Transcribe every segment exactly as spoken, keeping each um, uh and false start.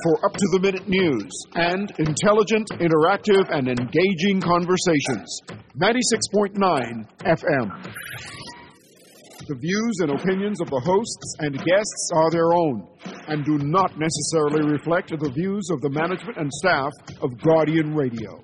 for up-to-the-minute news and intelligent, interactive, and engaging conversations. ninety-six point nine F M. The views and opinions of the hosts and guests are their own and do not necessarily reflect the views of the management and staff of Guardian Radio.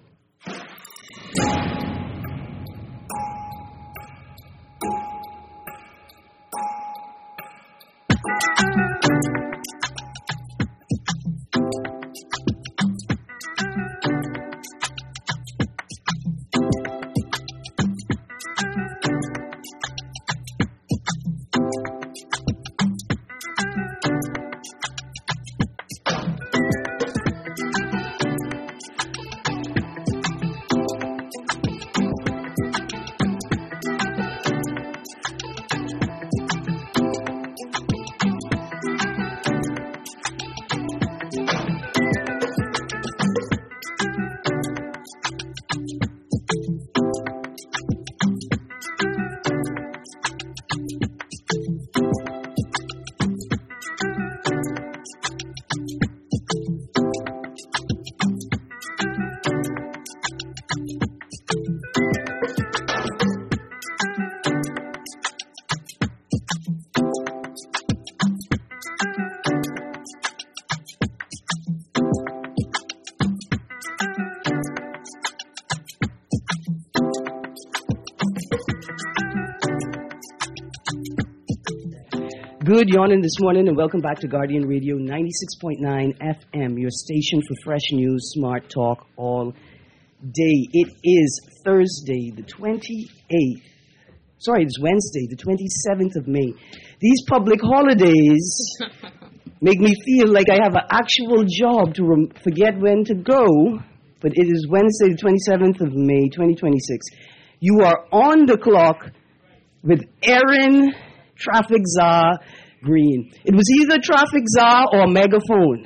Good yawning this morning and welcome back to Guardian Radio ninety-six point nine F M, your station for fresh news, smart talk all day. It is Thursday, the twenty-eighth. Sorry, it's Wednesday, the twenty-seventh of May. These public holidays make me feel like I have an actual job to rem- forget when to go, but it is Wednesday, the twenty-seventh of May, twenty twenty-six. You are on the clock with Erin Traffic Czar Green. It was either Traffic Czar or Megaphone.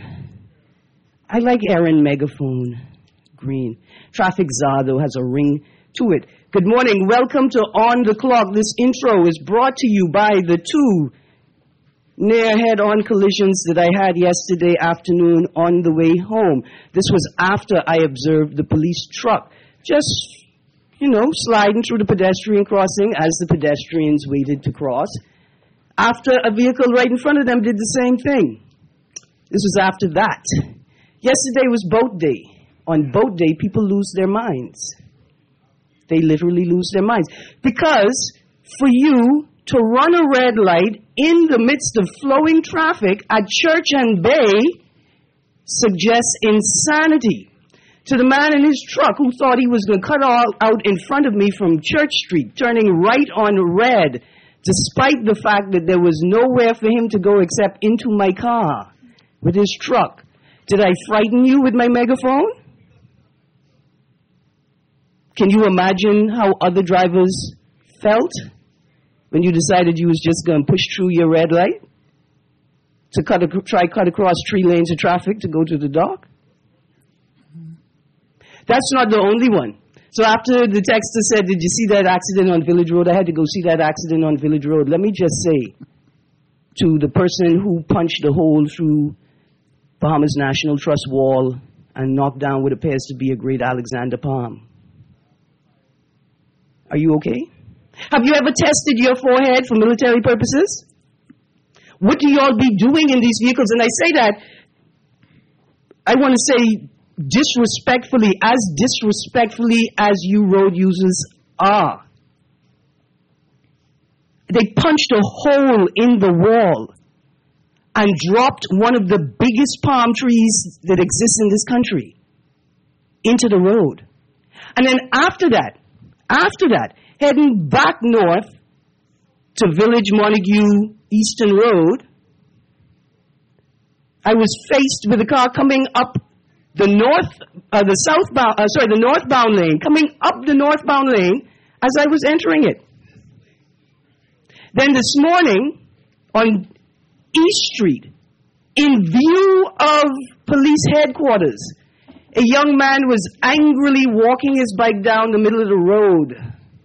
I like Erin Megaphone Green. Traffic Czar, though, has a ring to it. Good morning. Welcome to On the Clock. This intro is brought to you by the two near head-on collisions that I had yesterday afternoon on the way home. This was after I observed the police truck just, you know, sliding through the pedestrian crossing as the pedestrians waited to cross, after a vehicle right in front of them did the same thing. This was after that. Yesterday was boat day. On boat day, people lose their minds. They literally lose their minds. Because for you to run a red light in the midst of flowing traffic at Church and Bay suggests insanity. To the man in his truck who thought he was going to cut all out in front of me from Church Street, turning right on red, despite the fact that there was nowhere for him to go except into my car with his truck. Did I frighten you with my megaphone? Can you imagine how other drivers felt when you decided you was just going to push through your red light to cut a, try cut across three lanes of traffic to go to the dock? That's not the only one. So after the texter said, did you see that accident on Village Road? I had to go see that accident on Village Road. Let me just say to the person who punched a hole through Bahamas National Trust wall and knocked down what appears to be a great Alexander palm. Are you okay? Have you ever tested your forehead for military purposes? What do you all be doing in these vehicles? And I say that, I want to say disrespectfully, as disrespectfully as you road users are. They punched a hole in the wall and dropped one of the biggest palm trees that exists in this country into the road. And then after that, after that, heading back north to Village Montague Eastern Road, I was faced with a car coming up the north, uh, the southbound, uh, sorry, the northbound lane, coming up the northbound lane as I was entering it. Then this morning, on East Street, in view of police headquarters, a young man was angrily walking his bike down the middle of the road.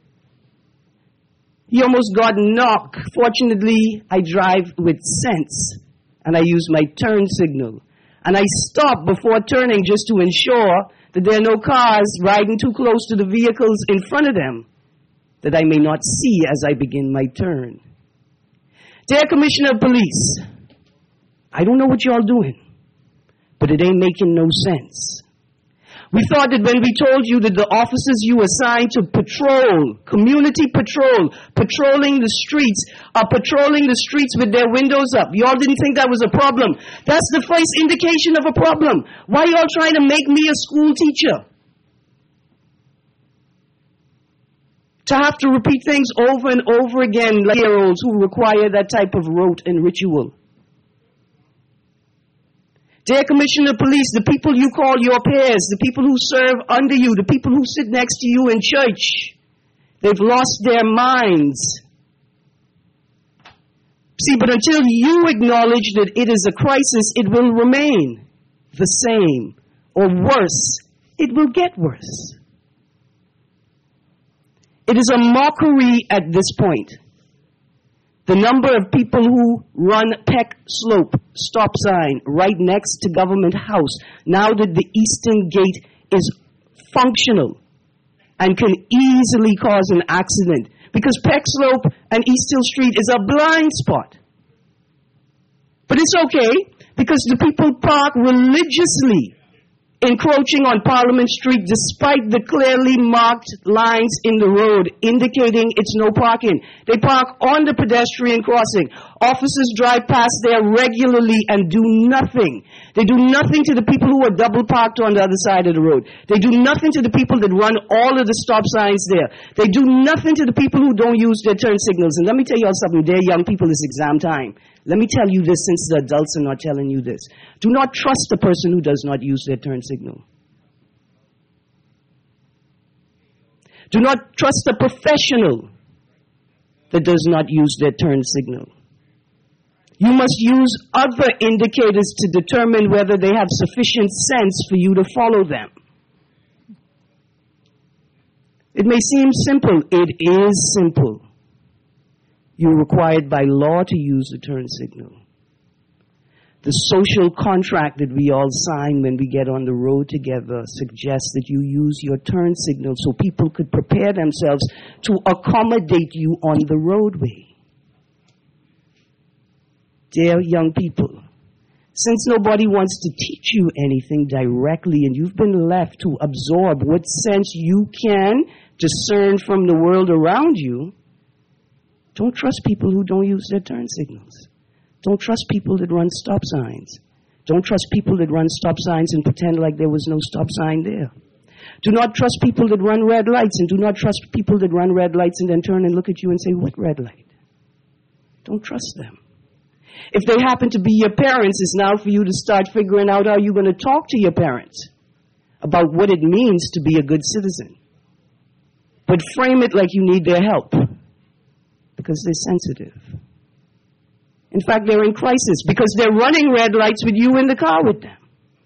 He almost got knocked. Fortunately, I drive with sense, and I use my turn signal. and I stop before turning just to ensure that there are no cars riding too close to the vehicles in front of them that I may not see as I begin my turn. Dear Commissioner of Police, I don't know what y'all doing, but it ain't making no sense. We thought that when we told you that the officers you assigned to patrol, community patrol, patrolling the streets, are patrolling the streets with their windows up. Y'all didn't think that was a problem. That's the first indication of a problem. Why y'all trying to make me a school teacher? To have to repeat things over and over again like year-olds who require that type of rote and ritual. Dear Commissioner of Police, the people you call your peers, the people who serve under you, the people who sit next to you in church, they've lost their minds. See, but until you acknowledge that it is a crisis, it will remain the same, or worse, it will get worse. It is a mockery at this point. The number of people who run Peck Slope stop sign right next to Government House, now that the Eastern Gate is functional and can easily cause an accident, because Peck Slope and East Hill Street is a blind spot. But it's okay, because the people park religiously encroaching on Parliament Street despite the clearly marked lines in the road indicating it's no parking. They park on the pedestrian crossing. Officers drive past there regularly and do nothing. They do nothing to the people who are double parked on the other side of the road. They do nothing to the people that run all of the stop signs there. They do nothing to the people who don't use their turn signals. And let me tell you all something, dear young people, it's exam time. Let me tell you this, since the adults are not telling you this. Do not trust a person who does not use their turn signal. Do not trust a professional that does not use their turn signal. You must use other indicators to determine whether they have sufficient sense for you to follow them. It may seem simple. It is simple. You're required by law to use the turn signal. The social contract that we all sign when we get on the road together suggests that you use your turn signal so people could prepare themselves to accommodate you on the roadway. Dear young people, since nobody wants to teach you anything directly and you've been left to absorb what sense you can discern from the world around you, don't trust people who don't use their turn signals. Don't trust people that run stop signs. Don't trust people that run stop signs and pretend like there was no stop sign there. Do not trust people that run red lights, and do not trust people that run red lights and then turn and look at you and say, what red light? Don't trust them. If they happen to be your parents, it's now for you to start figuring out how you're going to talk to your parents about what it means to be a good citizen. But frame it like you need their help, because they're sensitive. In fact, they're in crisis because they're running red lights with you in the car with them.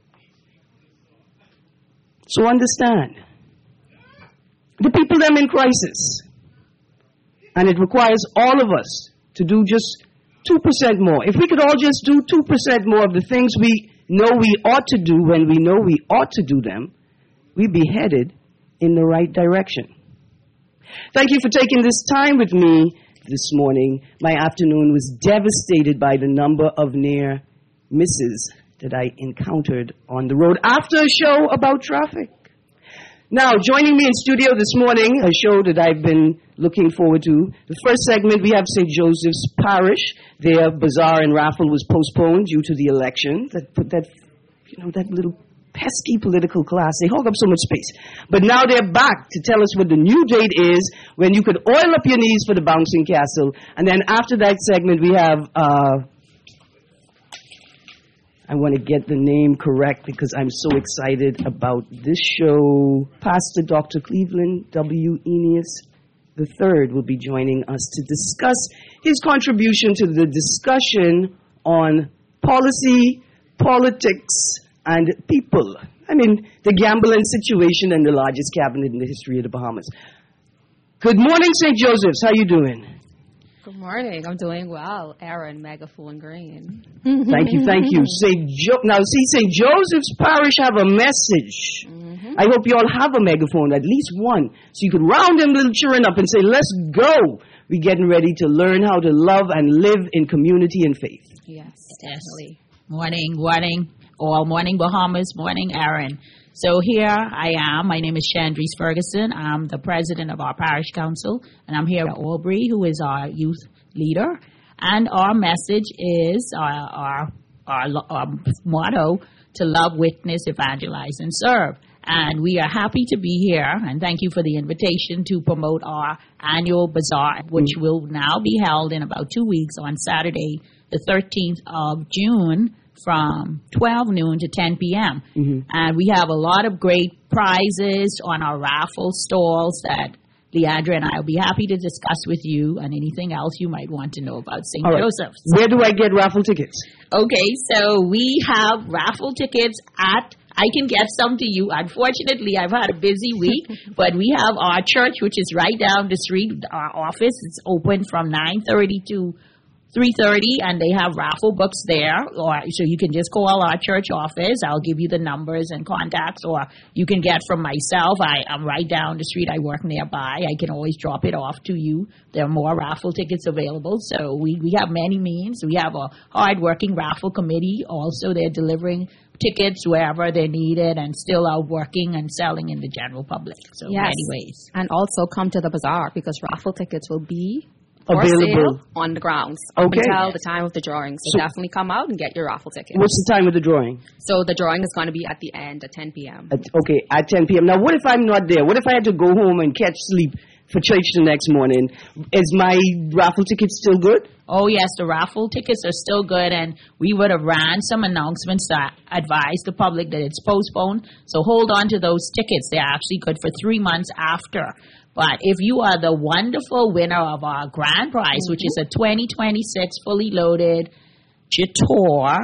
So understand, the people them in crisis, and it requires all of us to do just two percent more. If we could all just do two percent more of the things we know we ought to do when we know we ought to do them, we'd be headed in the right direction. Thank you for taking this time with me this morning. My afternoon was devastated by the number of near misses that I encountered on the road after a show about traffic. Now, joining me in studio this morning, a show that I've been looking forward to. The first segment, we have Saint Joseph's Parish. Their bazaar and raffle was postponed due to the election. That put that, you know, that little pesky political class, they hog up so much space. But now they're back to tell us what the new date is when you could oil up your knees for the bouncing castle. And then after that segment, we have, uh, I want to get the name correct because I'm so excited about this show. Pastor Doctor Cleveland W. Eneas the third will be joining us to discuss his contribution to the discussion on policy, politics, and people. I mean, the gambling situation and the largest cabinet in the history of the Bahamas. Good morning, Saint Joseph's. How you doing? Good morning. I'm doing well. Aaron, Megaphone Green. Thank you, thank you. Saint Jo- now, see, Saint Joseph's Parish have a message. Mm-hmm. I hope you all have a megaphone, at least one, so you could round them little children up and say, let's go. We're getting ready to learn how to love and live in community and faith. Yes, definitely. Morning, morning, all morning Bahamas, morning Aaron. So here I am. My name is Chandrise Ferguson. I'm the president of our parish council, and I'm here with Aubrey, who is our youth leader. And our message is our, our, our, our motto, to love, witness, evangelize, and serve. And we are happy to be here, and thank you for the invitation to promote our annual bazaar, which mm-hmm. will now be held in about two weeks on Saturday, the thirteenth of June, from twelve noon to ten p.m. Mm-hmm. And we have a lot of great prizes on our raffle stalls that Leandra and I will be happy to discuss with you, and anything else you might want to know about Saint Right. Joseph's. Where do I get raffle tickets? Okay, so we have raffle tickets at, I can get some to you. Unfortunately, I've had a busy week, but we have our church, which is right down the street. Our office is open from nine thirty to three thirty, and they have raffle books there, or so you can just call our church office. I'll give you the numbers and contacts, or you can get from myself. I, I'm right down the street. I work nearby. I can always drop it off to you. There are more raffle tickets available, so we, we have many means. We have a hard-working raffle committee. Also, they're delivering tickets wherever they're needed and still out working and selling in the general public. So yes. many ways. And also come to the bazaar, because raffle tickets will be for available sale on the grounds okay. until the time of the drawing. So, so definitely come out and get your raffle ticket. What's the time of the drawing? So the drawing is going to be at the end at ten p.m. At, okay, at ten p.m. Now, what if I'm not there? What if I had to go home and catch sleep for church the next morning? Is my raffle ticket still good? Oh, yes, the raffle tickets are still good, and we would have ran some announcements to advise the public that it's postponed. So hold on to those tickets. They're actually good for three months after. But if you are the wonderful winner of our grand prize, mm-hmm. which is a twenty twenty-six fully loaded Jetour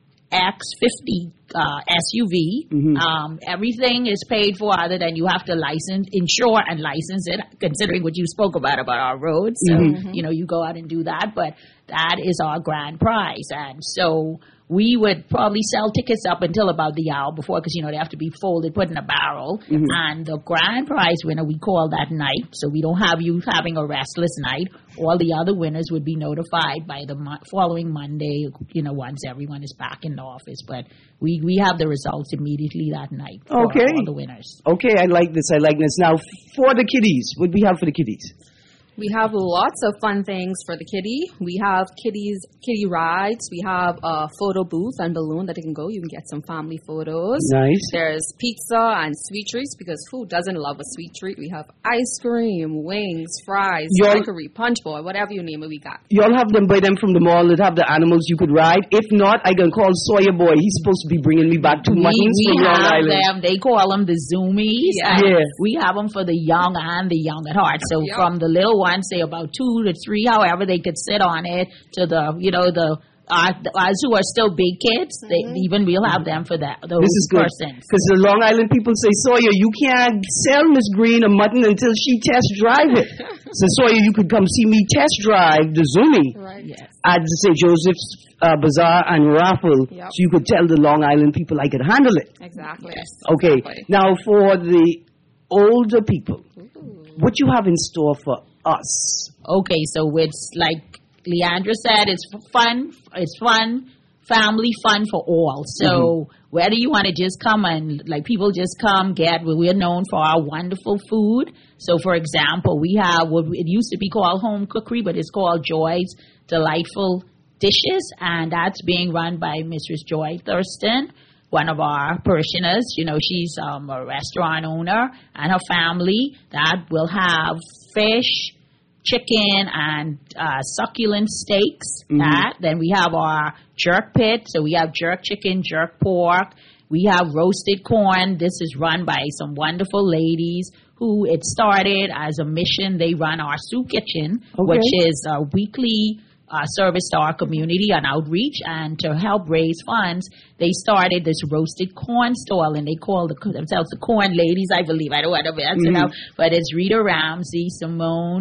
X fifty uh, S U V, mm-hmm. um, everything is paid for other than you have to license, insure and license it, considering what you spoke about, about our roads. So, mm-hmm. you know, you go out and do that. But that is our grand prize. And so we would probably sell tickets up until about the hour before, because, you know, they have to be folded, put in a barrel. Mm-hmm. And the grand prize winner, we call that night, so we don't have you having a restless night. All the other winners would be notified by the mo- following Monday, you know, once everyone is back in the office. But we, we have the results immediately that night for okay. all the winners. Okay, I like this, I like this. Now, for the kiddies, what do we have for the kiddies? We have lots of fun things for the kitty. We have kitties, kitty rides. We have a photo booth and balloon that you can go. You can get some family photos. Nice. There's pizza and sweet treats, because who doesn't love a sweet treat? We have ice cream, wings, fries, bakery, punch bowl, whatever you name it, we got. You all have them, buy them from the mall that have the animals you could ride. If not, I can call Sawyer Boy. He's supposed to be bringing me back two muttons from Long Island. Them. They call them the Zoomies. Yeah. And yeah. We have them for the young and the young at heart. So yep. from the little ones, say about two to three, however they could sit on it, to the, you know, the uh, us who are still big kids, mm-hmm. they, even we'll have them for that. Those this is good, because the Long Island people say, Sawyer, you can't sell Miss Green a mutton until she test drive it. So Sawyer, you could come see me test drive the Zoomie right. yes. at the Saint Joseph's uh, Bazaar and Raffle, yep. so you could tell the Long Island people I could handle it. Exactly. Yes. Okay. Exactly. Now for the older people, Ooh. what you have in store for us? Okay, so it's like Leandra said, it's fun, it's fun, family fun for all. So mm-hmm. whether you want to just come and, like, people just come get, we're known for our wonderful food. So, for example, we have what it used to be called home cookery, but it's called Joy's Delightful Dishes, and that's being run by Mistress Joy Thurston, one of our parishioners. You know, she's um, a restaurant owner, and her family that will have fish, chicken, and uh, succulent steaks. Mm-hmm. That then we have our jerk pit. So we have jerk chicken, jerk pork. We have roasted corn. This is run by some wonderful ladies who it started as a mission. They run our soup kitchen, okay. which is a weekly uh, service to our community and outreach. And to help raise funds, they started this roasted corn stall, and they call the, themselves the Corn Ladies, I believe. I don't want to mess it up, but it's Rita Ramsey, Simone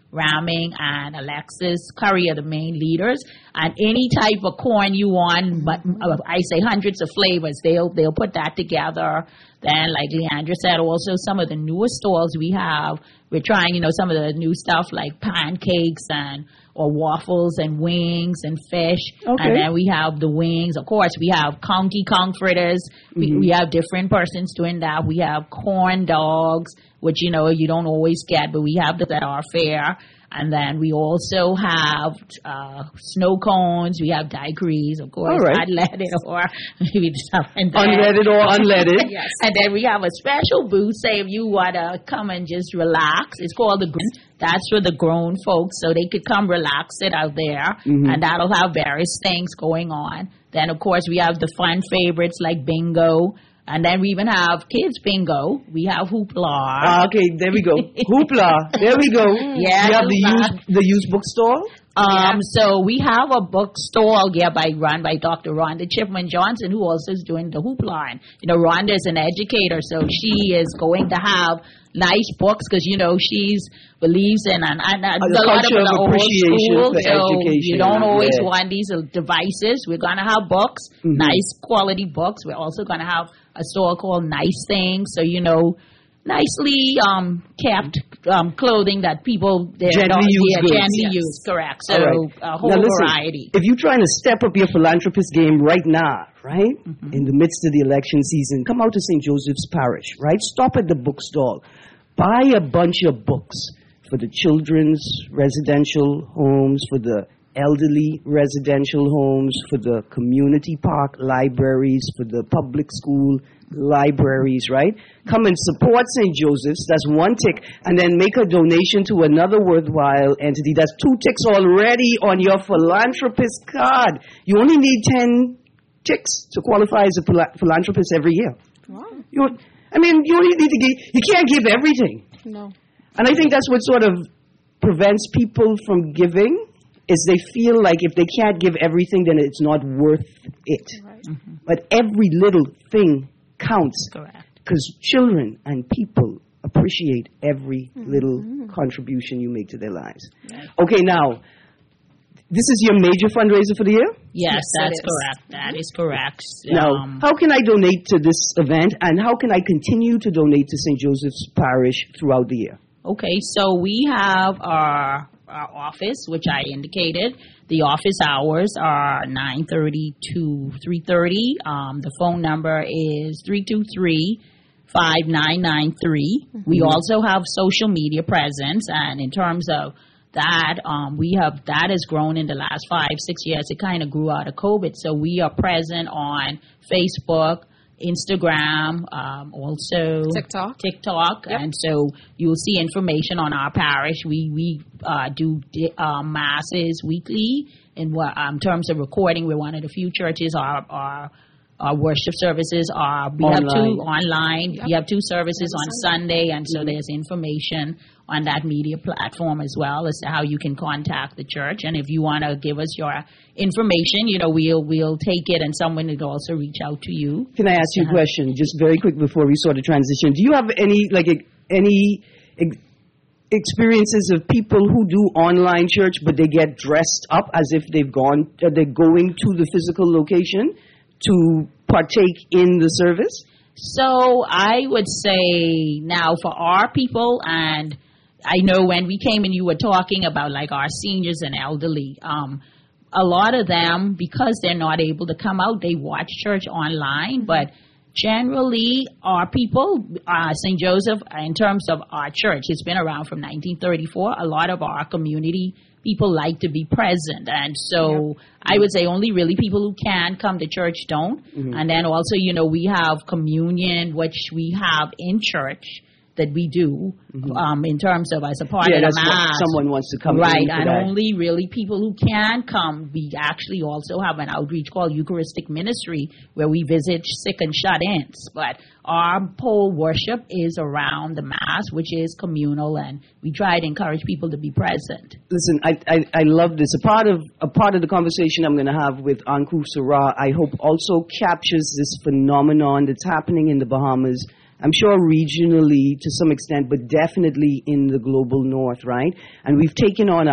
Ramming, and Alexis Curry are the main leaders. And any type of corn you want, but uh, I say hundreds of flavors, they'll they'll put that together. Then, like Leandra said, also some of the newer stalls we have, we're trying, you know, some of the new stuff like pancakes and or waffles and wings and fish. Okay. And then we have the wings. Of course, we have conky kong fritters. Mm-hmm. We, we have different persons doing that. We have corn dogs, which, you know, you don't always get, but we have that at our fair. And then we also have uh, snow cones. We have daiquiris, of course, All right. unleaded or maybe something. Unleaded or unleaded. Yes. And then we have a special booth, say if you want to come and just relax. It's called the Grown. That's for the grown folks, so they could come relax it out there. Mm-hmm. And that'll have various things going on. Then, of course, we have the fun favorites like bingo. And then we even have kids bingo. We have hoopla. Ah, okay, there we go. Hoopla. There we go. Yeah, you have the hoopla. used the used bookstore. Um, yeah. So we have a bookstore, yeah, by run by Doctor Rhonda Chipman Johnson, who also is doing the hoopla. And, you know, Rhonda is an educator, so she is going to have nice books because, you know, she's believes in and, and, and a a lot of culture the of old appreciation school, for so education. you don't always Yeah. want these devices. We're going to have books, Mm-hmm. nice quality books. We're also going to have a store called Nice Things, so, you know, nicely um, kept um, clothing that people they're Generally not, used yeah, goods. generally Yes. used, correct. So All right. a whole Now, listen, variety. if you're trying to step up your philanthropist game right now, right, Mm-hmm. in the midst of the election season, come out to Saint Joseph's Parish, right? Stop at the bookstall. Buy a bunch of books for the children's residential homes, for the elderly residential homes, for the community park libraries, for the public school libraries, right? Come and support Saint Joseph's. That's one tick. And then make a donation to another worthwhile entity. That's two ticks already on your philanthropist card. You only need ten ticks to qualify as a phila- philanthropist every year. Wow. You, I mean, you only need to give, you can't give everything. No. And I think that's what sort of prevents people from giving, is they feel like if they can't give everything, then it's not worth it. Right. Mm-hmm. But every little thing counts. Correct. Because children and people appreciate every Mm-hmm. little contribution you make to their lives. Okay, now, this is your major fundraiser for the year? Yes, Yes, that's it is. correct. That is correct. Now, Um, how can I donate to this event, and how can I continue to donate to Saint Joseph's Parish throughout the year? Okay, so we have our, our office, which I indicated. The office hours are nine thirty to three thirty. Um, the phone number is three two three, five nine nine three. We also have social media presence, and in terms of that, um, we have that has grown in the last five, six years. It kind of grew out of COVID, so we are present on Facebook, Instagram, um, also TikTok. TikTok, Yep. and so you'll see information on our parish. We we uh, do di- uh, masses weekly in what um, terms of recording. We're one of the few churches. Our our, our worship services are we have two online. Yep. We have two services Every on Sunday, and so there's information on that media platform as well as to how you can contact the church. And if you want to give us your information, you know, we'll we'll take it, and someone will also reach out to you. Can I ask you a question, just very quick before we sort of transition? Do you have any, like, e- any ex- experiences of people who do online church, but they get dressed up as if they've gone, uh, they're going to the physical location to partake in the service? So I would say now for our people, and I know when we came and you were talking about like our seniors and elderly, um, a lot of them, because they're not able to come out, they watch church online, but generally our people, uh, Saint Joseph, in terms of our church, it's been around from nineteen thirty-four. A lot of our community people like to be present, and so I would say only really people who can come to church don't. Mm-hmm. And then also, you know, we have communion, which we have in church that we do mm-hmm. um, in terms of as a part yeah, of the that's mass. What someone wants to come right, in for and that. only really people who can come. We actually also have an outreach called Eucharistic Ministry where we visit sick and shut-ins. But our whole worship is around the mass, which is communal, and we try to encourage people to be present. Listen, I, I, I love this. A part of a part of the conversation I'm going to have with Anku Sarah, I hope also captures this phenomenon that's happening in the Bahamas I'm sure regionally to some extent, but definitely in the global north, right? And we've taken on a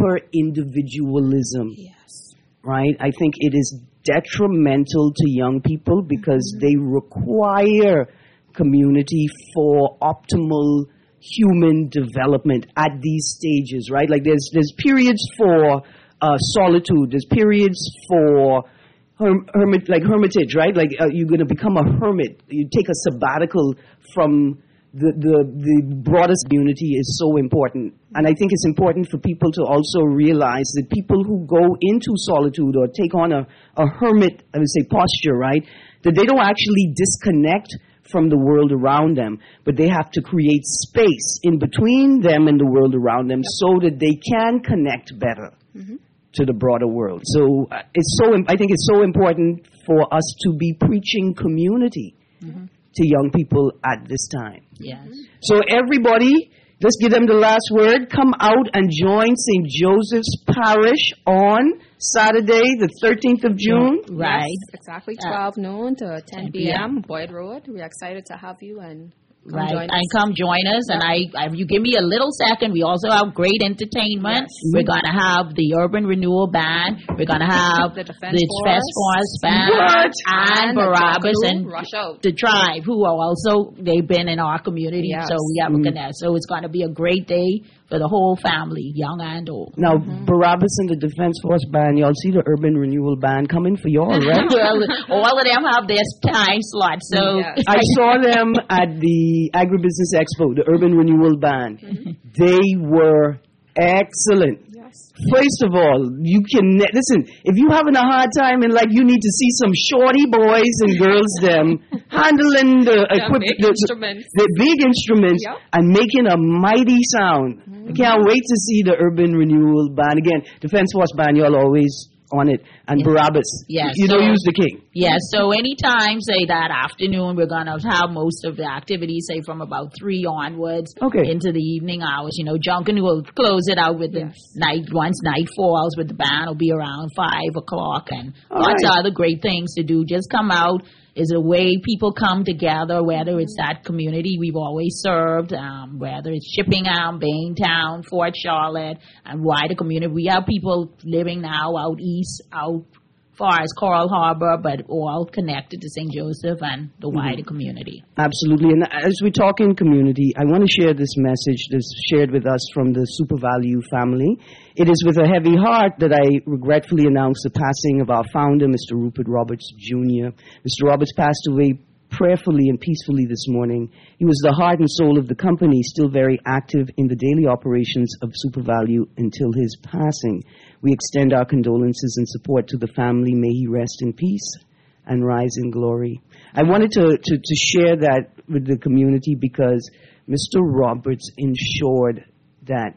hyper-individualism, Yes. right? I think it is detrimental to young people because mm-hmm. they require community for optimal human development at these stages, right? Like there's there's periods for uh, solitude, there's periods for herm- hermit, like hermitage, right? Like uh, you're going to become a hermit. You take a sabbatical from the, the the broadest community is so important. And I think it's important for people to also realize that people who go into solitude or take on a, a hermit, I would say, posture, right? That they don't actually disconnect from the world around them, but they have to create space in between them and the world around them yep. so that they can connect better mm-hmm. to the broader world. So uh, it's so I think it's so important for us to be preaching community mm-hmm. to young people at this time. Yes. So everybody, let's give them the last word. Come out and join Saint Joseph's Parish on Saturday, the thirteenth of June. Right. Yes, exactly. twelve uh, noon to ten p.m. Boyd Road. We're excited to have you and come right. join us. And come join us. Yeah. And I, I, you give me a little second. We also have great entertainment. Yes. We're going to have the Urban Renewal Band. We're going to have the Defense, the Defense Force Band. What? And, and Barabbas and Rush Out. the Tribe, who are also, they've been in our community. Yes. So we have mm. a connect. So it's going to be a great day for the whole family, young and old. Now, mm-hmm. Barabbas and the Defense Force Band, y'all see the Urban Renewal Band coming for y'all, right? Well, all of them have their time slot. So yes. I saw them at the Agribusiness Expo, the Urban Renewal Band. Mm-hmm. They were excellent. Yes. First of all, you can, listen, if you're having a hard time in life, you need to see some shorty boys and girls them handling the, the equip- big the, instruments, the big instruments yep. and making a mighty sound. Mm-hmm. I can't wait to see the Urban Renewal Band. Again, Defense Force Band, y'all always on it. And yes. Barabbas, yes. you so, don't use the king. Yes, so anytime, say that afternoon, we're going to have most of the activities, say from about three onwards okay. into the evening hours. You know, Junkin will close it out with the yes. night, once night falls with the band, will be around five o'clock and All lots right. of other great things to do. Just come out. Is a way people come together, whether it's that community we've always served, um, whether it's Shippingham, Baintown, Fort Charlotte, and wider community. We have people living now out east, out far as Coral Harbor, but all connected to Saint Joseph and the wider mm-hmm. community. Absolutely. And as we talk in community, I want to share this message that's shared with us from the SuperValu family. It is with a heavy heart that I regretfully announce the passing of our founder, Mister Rupert Roberts, Junior Mister Roberts passed away prayerfully and peacefully this morning. He was the heart and soul of the company, still very active in the daily operations of SuperValu until his passing. We extend our condolences and support to the family. May he rest in peace and rise in glory. I wanted to, to, to share that with the community because Mister Roberts ensured that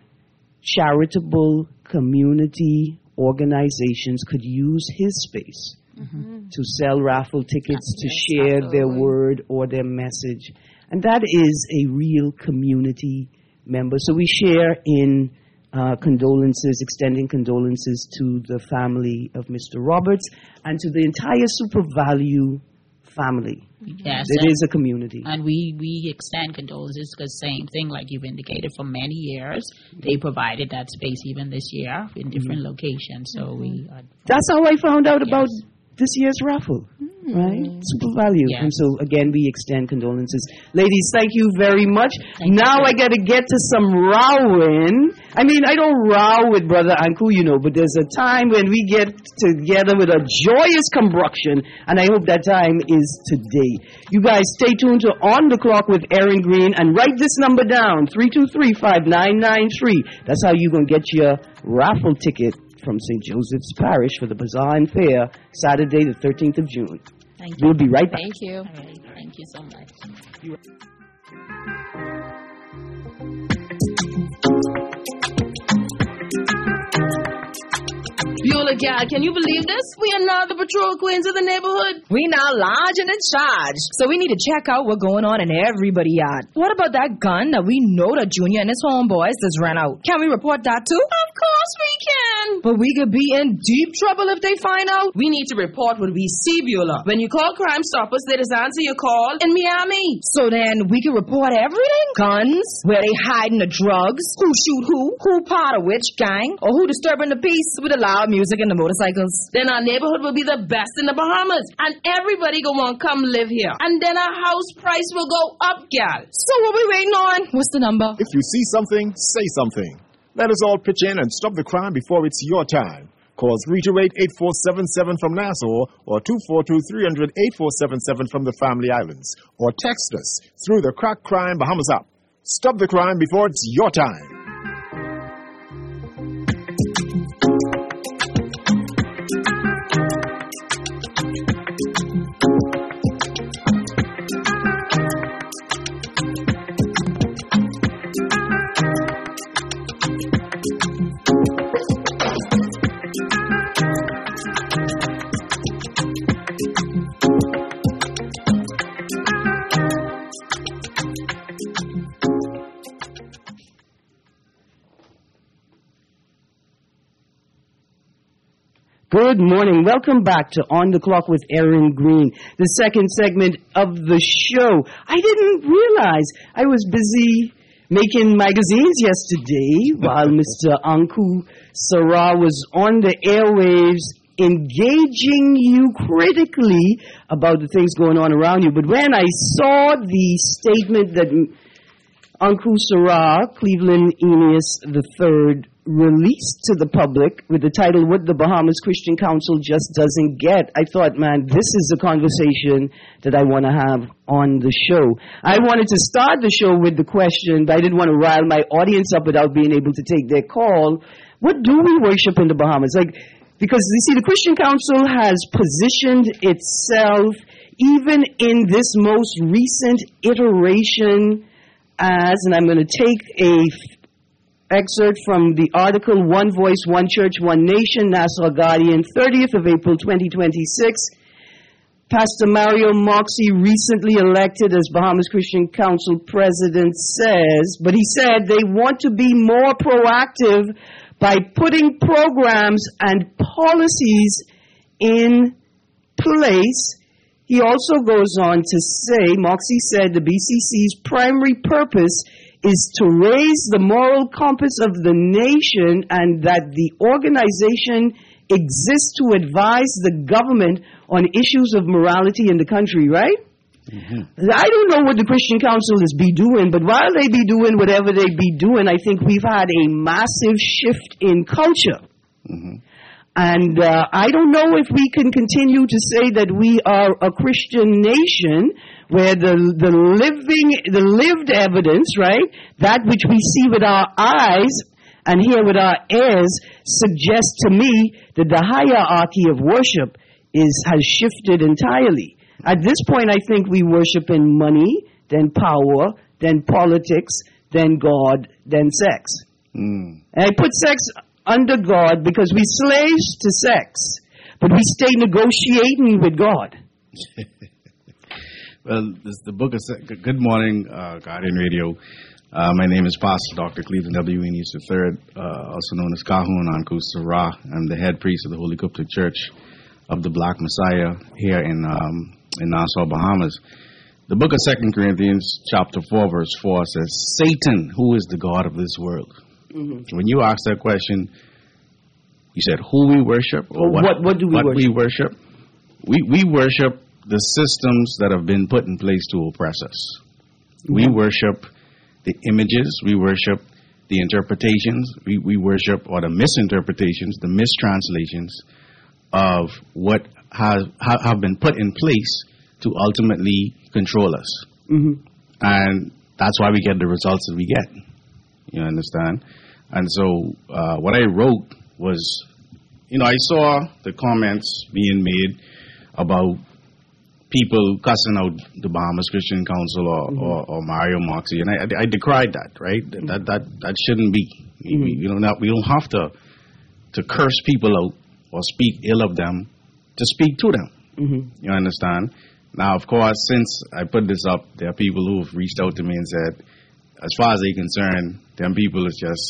charitable community organizations could use his space mm-hmm. to sell raffle tickets, to share absolutely. Their word or their message. And that is a real community member. So we share in uh, condolences, extending condolences to the family of Mister Roberts and to the entire SuperValu family. Yes, it is a community. And we, we extend condolences because same thing like you've indicated for many years. They provided that space even this year in different mm-hmm. locations. So mm-hmm. we. Uh, That's how I found out yes. about this year's raffle, mm-hmm. right? SuperValu. Yes. And so, again, we extend condolences. Ladies, thank you very much. Thank now you. I got to get to some rowing. I mean, I don't row with Brother Anku, you know, but there's a time when we get together with a joyous combustion, and I hope that time is today. You guys stay tuned to On the Clock with Aaron Green, and write this number down, three two three, five nine nine three. That's how you're going to get your raffle ticket from Saint Joseph's Parish for the Bazaar and Fair, Saturday the thirteenth of June. Thank you. We'll be right back. Thank you. All right. Thank you so much. Beulah gal, can you believe this? We are now the patrol queens of the neighborhood. We now large and in charge. So we need to check out what's going on in everybody's yard. What about that gun that we know that Junior and his homeboys just ran out? Can we report that too? Of course we can. But we could be in deep trouble if they find out. We need to report what we see, Beulah. When you call Crime Stoppers, they just answer your call in Miami. So then we can report everything? Guns, where they hiding the drugs, who shoot who, who part of which gang, or who disturbing the peace with the loud music and the motorcycles. Then our neighborhood will be the best in the Bahamas, and everybody gonna want to come live here. And then our house price will go up, gal. So what we waiting on? What's the number? If you see something, say something. Let us all pitch in and stop the crime before it's your time. Call three two eight, eight four seven seven from Nassau or two four two, three hundred, eight four seven seven from the Family Islands. Or text us through the Crack Crime Bahamas app. Stop the crime before it's your time. Good morning. Welcome back to On the Clock with Erin Green, the second segment of the show. I didn't realize I was busy making magazines yesterday while Mister Anku Sarah was on the airwaves engaging you critically about the things going on around you. But when I saw the statement that Anku Sarah, Cleveland Eneas the third, released to the public with the title, What the Bahamas Christian Council Just Doesn't Get, I thought, man, this is a conversation that I want to have on the show. I wanted to start the show with the question, but I didn't want to rile my audience up without being able to take their call. What do we worship in the Bahamas? Like, because you see, the Christian Council has positioned itself, even in this most recent iteration, as, and I'm going to take a excerpt from the article, One Voice, One Church, One Nation, Nassau Guardian, thirtieth of April, twenty twenty-six. Pastor Mario Moxie, recently elected as Bahamas Christian Council president, says, but he said they want to be more proactive by putting programs and policies in place. He also goes on to say, Moxie said the B C C's primary purpose is to raise the moral compass of the nation and that the organization exists to advise the government on issues of morality in the country, right? Mm-hmm. I don't know what the Christian Council is be doing, but while they be doing whatever they be doing, I think we've had a massive shift in culture. Mm-hmm. And uh, I don't know if we can continue to say that we are a Christian nation where the the living, the lived evidence, right, that which we see with our eyes and hear with our ears suggests to me that the hierarchy of worship is has shifted entirely. At this point, I think we worship in money, then power, then politics, then God, then sex. Mm. And I put sex under God because we slaves to sex, but we stay negotiating with God. Well, this is the book of Se- Good morning, uh, Guardian Radio. Uh, my name is Pastor Doctor Cleveland W. Eneas the third, uh, also known as Kahun Anku Sarah. I'm the head priest of the Holy Coptic Church of the Black Messiah here in um, in Nassau, Bahamas. The book of Second Corinthians, chapter four, verse four says, Satan, who is the God of this world? Mm-hmm. When you asked that question, you said who we worship or well, what, what, what do we what worship? we worship? We we worship the systems that have been put in place to oppress us. Mm-hmm. We worship the images. We worship the interpretations. We we worship or the misinterpretations, the mistranslations of what has ha, have been put in place to ultimately control us. Mm-hmm. And that's why we get the results that we get. You understand? And so uh, what I wrote was, you know, I saw the comments being made about people cussing out the Bahamas Christian Council or, mm-hmm. or, or Mario Moxie, and I, I, I decried that, right? Mm-hmm. That that that shouldn't be. Mm-hmm. We, you know, not, we don't have to to curse people out or speak ill of them to speak to them. Mm-hmm. You understand? Now, of course, since I put this up, there are people who have reached out to me and said, as far as they're concerned, them people is just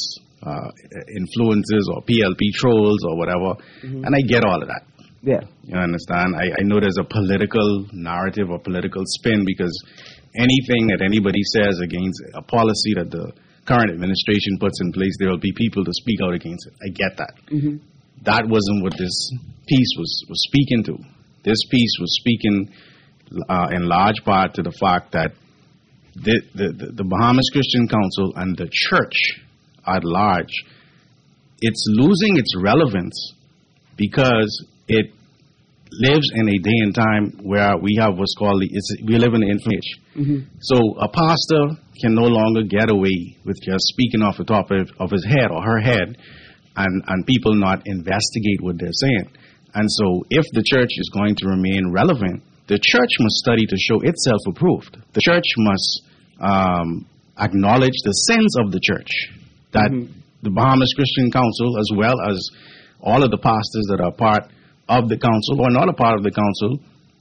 uh, influences or P L P trolls or whatever, mm-hmm. and I get all of that. Yeah. You understand? I, I know there's a political narrative or political spin because anything that anybody says against a policy that the current administration puts in place, there will be people to speak out against it. I get that. Mm-hmm. That wasn't what this piece was, was speaking to. This piece was speaking uh, in large part to the fact that the, the, the, the Bahamas Christian Council and the church at large, it's losing its relevance because it lives in a day and time where we have what's called the, it's, we live in the infant age. Mm-hmm. So a pastor can no longer get away with just speaking off the top of, of his head or her head and, and people not investigate what they're saying. And so if the church is going to remain relevant, the church must study to show itself approved. The church must um, acknowledge the sins of the church that mm-hmm. the Bahamas Christian Council, as well as all of the pastors that are part of the council or not a part of the council,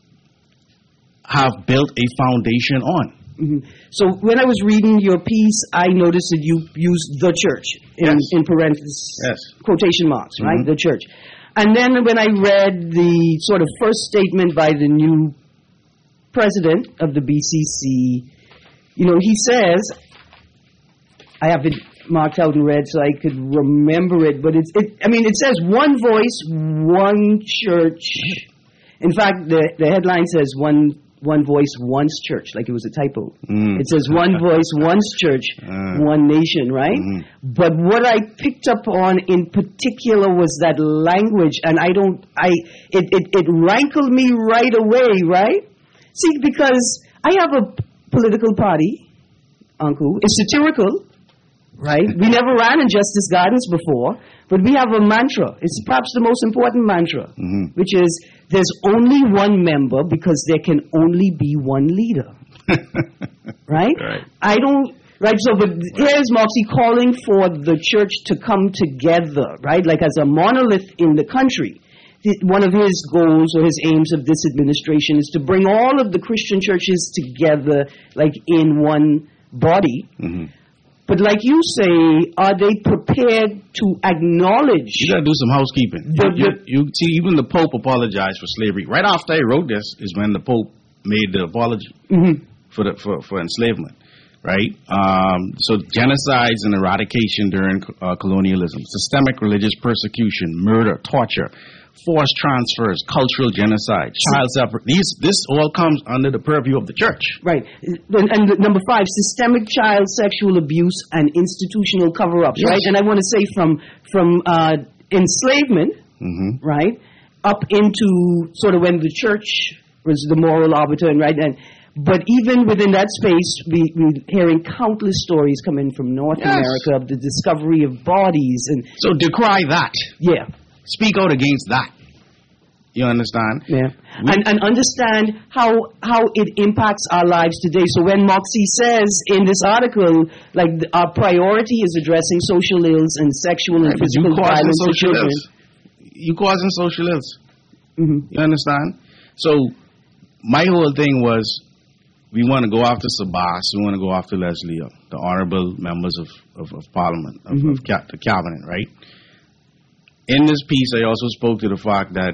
have built a foundation on. Mm-hmm. So when I was reading your piece, I noticed that you used the church in, yes. in parentheses, yes. quotation marks, right? Mm-hmm. The church. And then when I read the sort of first statement by the new president of the B C C, you know, he says, I have it marked out in red so I could remember it, but it's, it, I mean, it says one voice, one church. In fact, the, the headline says one one voice, one's church, like it was a typo. Mm. It says one voice, one's church, uh. one nation, right? Mm-hmm. But what I picked up on in particular was that language, and I don't, I, it, it, it rankled me right away, right? See, because I have a political party, Uncle. It's satirical, right? We never ran in Justice Gardens before, but we have a mantra. It's perhaps the most important mantra, mm-hmm. which is there's only one member because there can only be one leader. right? right? I don't, right? So, but here's Moxie calling for the church to come together, right? Like as a monolith in the country. One of his goals or his aims of this administration is to bring all of the Christian churches together, like in one body. Mm-hmm. But like you say, are they prepared to acknowledge? You got to do some housekeeping. The, you, you, you see, even the Pope apologized for slavery. Right after I wrote this is when the Pope made the apology mm-hmm. for the for, for enslavement. Right? Um, so genocides and eradication during uh, colonialism, systemic religious persecution, murder, torture, forced transfers, cultural genocide, child separation. These, this all comes under the purview of the church. Right. And, and number five, systemic child sexual abuse and institutional cover-ups, yes. right? And I want to say from from uh, enslavement, mm-hmm. right, up into sort of when the church was the moral arbiter, and right, and but even within that space, we, we're hearing countless stories coming from North yes. America of the discovery of bodies. And so decry that. Yeah. Speak out against that. You understand? Yeah. We, and, and understand how how it impacts our lives today. So when Moxie says in this article, like the, our priority is addressing social ills and sexual and right, physical violence to children. Ills. You causing social ills. Mm-hmm. You understand? So my whole thing was, we want to go after Sabas, we want to go after Leslie, the honorable members of, of, of Parliament, of, mm-hmm. of ca- the cabinet, right? In this piece, I also spoke to the fact that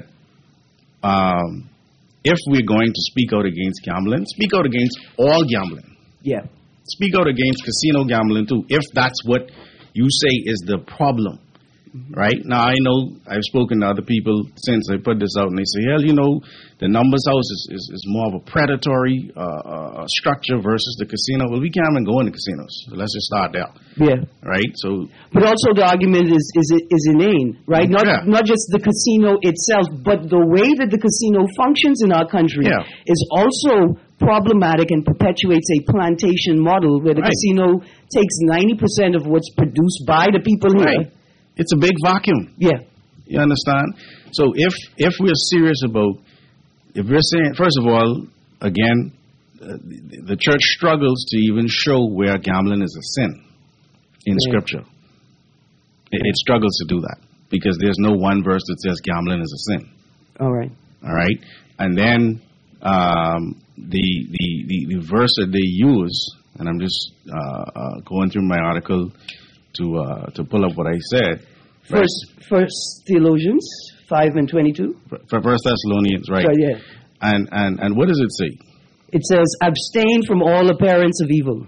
um, if we're going to speak out against gambling, speak out against all gambling. Yeah. Speak out against casino gambling too, if that's what you say is the problem. Mm-hmm. Right? Now, I know I've spoken to other people since I put this out, and they say, hell, you know, the Numbers House is, is, is more of a predatory uh, uh, structure versus the casino. Well, we can't even go in the casinos. So let's just start there. Yeah. Right? So, but also the argument is is is inane, right? Not yeah. not just the casino itself, but the way that the casino functions in our country yeah. is also problematic and perpetuates a plantation model where the right. casino takes ninety percent of what's produced by the people here. Right. It's a big vacuum. Yeah. You understand? So if if we're serious about, if we're saying, first of all, again, uh, the, the church struggles to even show where gambling is a sin in yeah. Scripture. It, it struggles to do that because there's no one verse that says gambling is a sin. All right. All right? And then um, the, the, the, the verse that they use, and I'm just uh, uh, going through my article to uh, to pull up what I said. First, First Theologians five and twenty-two. For First Thessalonians, right? Right, yeah. And and and what does it say? It says, "Abstain from all appearance of evil."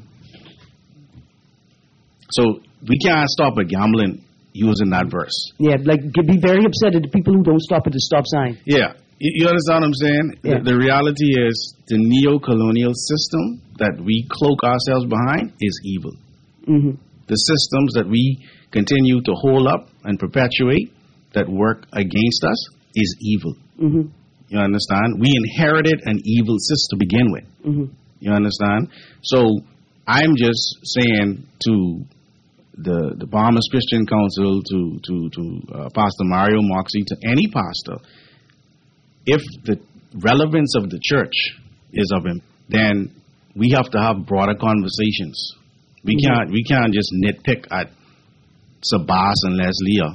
So we can't stop at gambling using that verse. Yeah, like be very upset at the people who don't stop at the stop sign. Yeah. You, you understand what I'm saying? Yeah. The, the reality is the neo-colonial system that we cloak ourselves behind is evil. Mm-hmm. The systems that we continue to hold up and perpetuate that work against us is evil. Mm-hmm. You understand? We inherited an evil system to begin with. Mm-hmm. You understand? So I'm just saying to the the Bahamas Christian Council, to to to uh, Pastor Mario Moxie, to any pastor, if the relevance of the church is of him, then we have to have broader conversations. We mm-hmm. can't we can't just nitpick at Sabas and Leslie.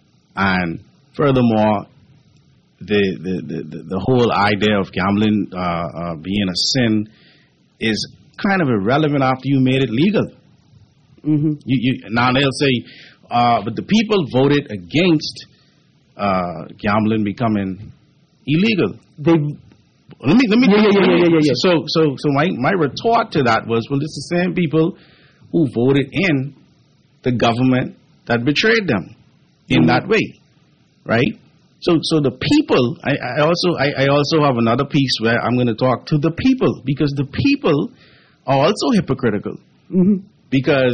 And furthermore, the the, the, the, the whole idea of gambling uh, uh, being a sin is kind of irrelevant after you made it legal. Mm-hmm. You, you, now they'll say, uh, but the people voted against uh, gambling becoming illegal. They let me let me, yeah, let yeah, me yeah, yeah, yeah. so so so my, my retort to that was, well, it's the same people who voted in the government that betrayed them in mm-hmm. that way, right? So so the people, I, I also I, I also have another piece where I'm going to talk to the people, because the people are also hypocritical. Mm-hmm. Because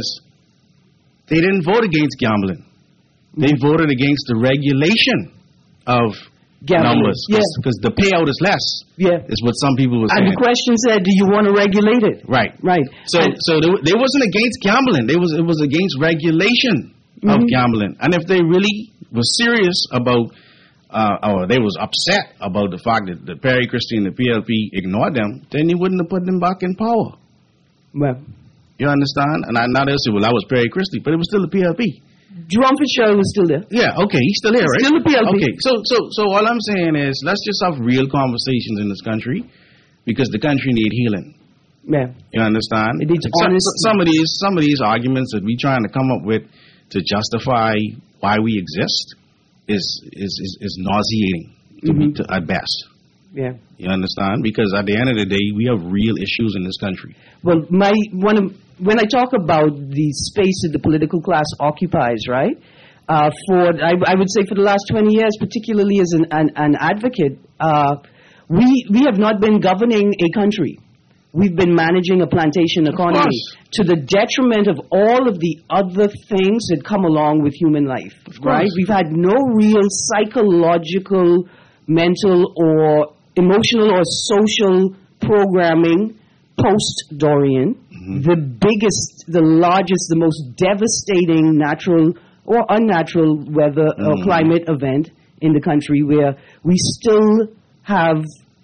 they didn't vote against gambling. They Mm-hmm. voted against the regulation of Gambling. numbers. Yeah. Because the payout is less. Yeah. Is what some people were And saying. the question said, do you want to regulate it? Right. Right. So and so they, they wasn't against gambling. They was it was against regulation mm-hmm. of gambling. And if they really were serious about uh, or they was upset about the fact that the Perry Christie and the P L P ignored them, then they wouldn't have put them back in power. Well, you understand? And I, now they'll say, well, that was Perry Christie, but it was still the P L P. Jerome Fitzgerald was still there. Yeah, okay, he's still there, right? Still the P L P. Okay, so so so all I'm saying is, let's just have real conversations in this country, because the country need healing. Yeah. You understand? It needs some, honest. some of these some of these arguments that we trying to come up with to justify why we exist is is is, is nauseating to mm-hmm. me to, at best. Yeah. You understand? Because at the end of the day, we have real issues in this country. Well, my one of when I talk about the space that the political class occupies, right? Uh, for I, I would say for the last twenty years, particularly as an an, an advocate, uh, we we have not been governing a country. We've been managing a plantation economy to the detriment of all of the other things that come along with human life. Right? We've had no real psychological, mental, or emotional or social programming post-Dorian. Mm-hmm. The biggest, the largest, the most devastating natural or unnatural weather mm-hmm. or climate event in the country, where we still have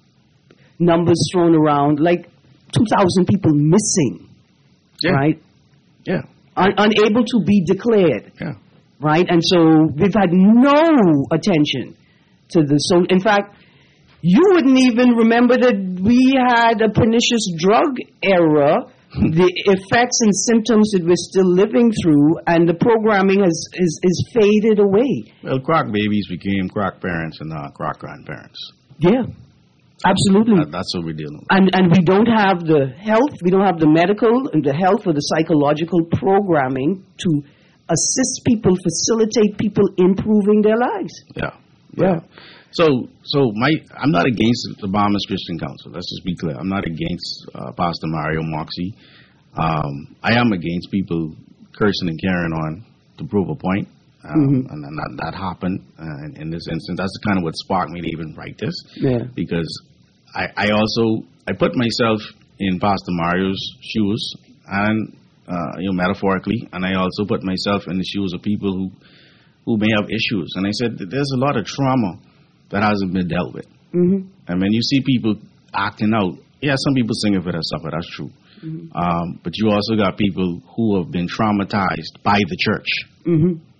numbers thrown around, like two thousand people missing, yeah. right? Yeah. Un- unable to be declared. Yeah. Right? And so we've had no attention to the, so in fact, you wouldn't even remember that we had a pernicious drug era, the effects and symptoms that we're still living through, and the programming has is, is faded away. Well, crack babies became crack parents and not crack grandparents. Yeah, absolutely. That, that's what we're dealing with. And and we don't have the health, we don't have the medical and the health or the psychological programming to assist people, facilitate people improving their lives. Yeah. Yeah. So, so my, I'm not against the Bahamas Christian Council. Let's just be clear. I'm not against uh, Pastor Mario Moxie. Um, I am against people cursing and carrying on to prove a point, um, mm-hmm. and, and that, that happened uh, in, in this instance. That's kind of what sparked me to even write this. Yeah. Because I, I also I put myself in Pastor Mario's shoes, and uh, you know, metaphorically, and I also put myself in the shoes of people who who may have issues. And I said, there's a lot of trauma that hasn't been dealt with. Mm-hmm. And when you see people acting out, yeah, some people sing it for their supper, that's true. Mm-hmm. Um, but you also got people who have been traumatized by the church. Mm-hmm.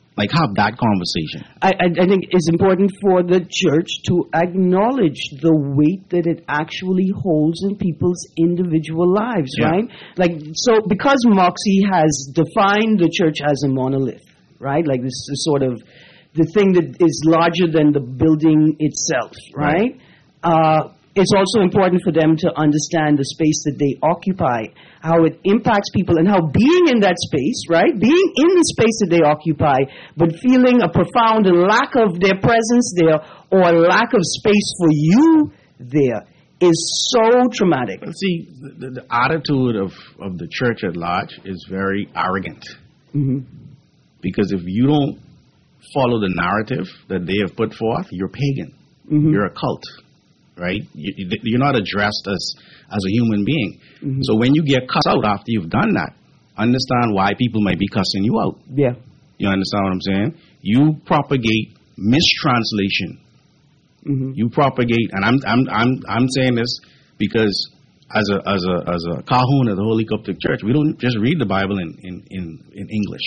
Like, have that conversation. I, I, I think it's important for the church to acknowledge the weight that it actually holds in people's individual lives, Yeah. right? Like, so because Moxie has defined the church as a monolith, right? Like this is sort of the thing that is larger than the building itself, right? Uh, it's also important for them to understand the space that they occupy, how it impacts people, and how being in that space, right, being in the space that they occupy, but feeling a profound lack of their presence there or a lack of space for you there is so traumatic. See, the, the attitude of, of the church at large is very arrogant. Mm-hmm. Because if you don't follow the narrative that they have put forth, you're pagan. Mm-hmm. You're a cult, right? You, you're not addressed as, as a human being. Mm-hmm. So when you get cussed out after you've done that, understand why people might be cussing you out. Yeah. You understand what I'm saying? You propagate mistranslation. Mm-hmm. You propagate, and I'm I'm I'm I'm saying this because as a as a as a Cajon of the Holy Coptic Church, we don't just read the Bible in in, in, in English.